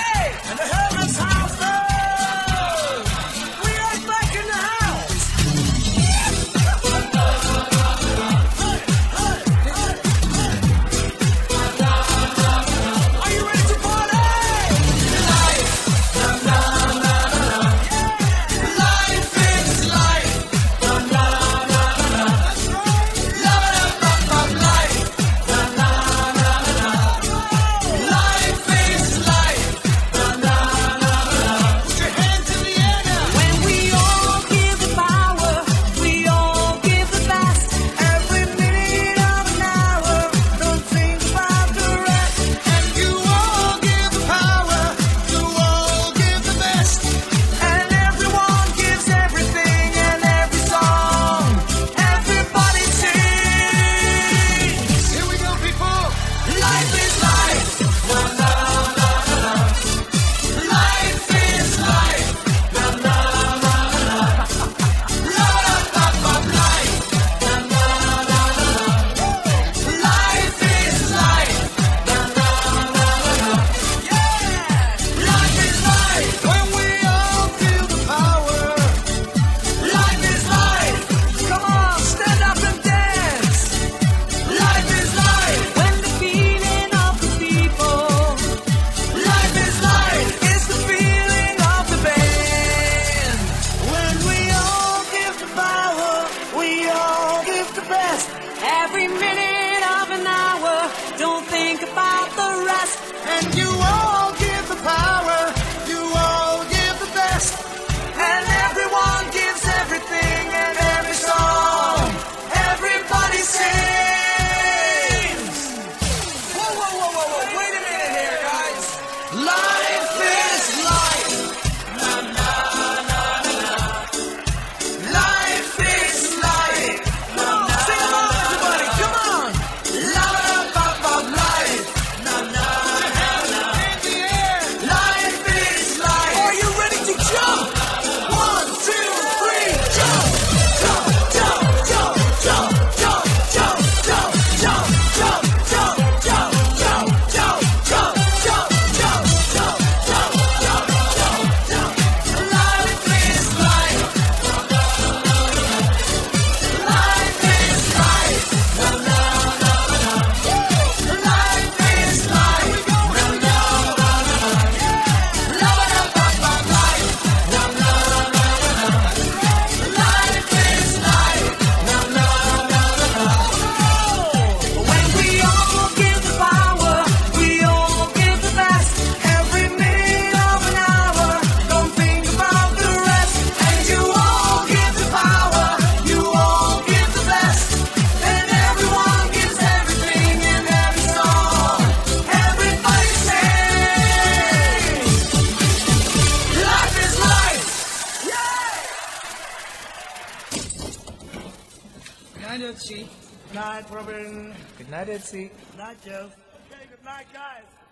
And the Herman's house goes. We are back in the house. Are you ready to party? Life. Life is life. That's right. Life. Life is life. Put your hands in the air now. When we all give the power, we all give the best. Every minute of an hour, don't think about the rest. And you all give the power. You all give the best. And everyone gives everything and every song. Everybody sings. Here we go, people. Life is life. Life is life. Life is life. Life is life. When we all feel the power. Life is life. Come on, stand up and dance. Life is life. When the feeling of the people Life is life. is the feeling of the band. When we all give the power, we all give the best. Every minute of an hour, don't think about the rest. And you all give the power, you all give the best. And everyone gives everything and every song. Everybody sings. Whoa, whoa, whoa, whoa, whoa, wait a minute here, guys. Life is life. Life is life. Sing along, everybody. Come on. Life. In the air. Life is life. Are you ready to jump? 1, 2, 3, jump! Jump, jump, jump, jump, jump, jump, jump, jump, jump, jump, jump, jump, jump, jump, jump, jump, jump, jump, jump, jump. Life is life. Life is life. Life is life. Life is life. When we all give the power, we all give the best. Every minute of an hour, don't think about the rest. And you all give the power, you all give the best. And everyone gives everything and every song. Everybody sings. Life is life. Good night, Etsy. Night, Robin. Good night, Etsy. Night, Joe. Okay, good night, guys.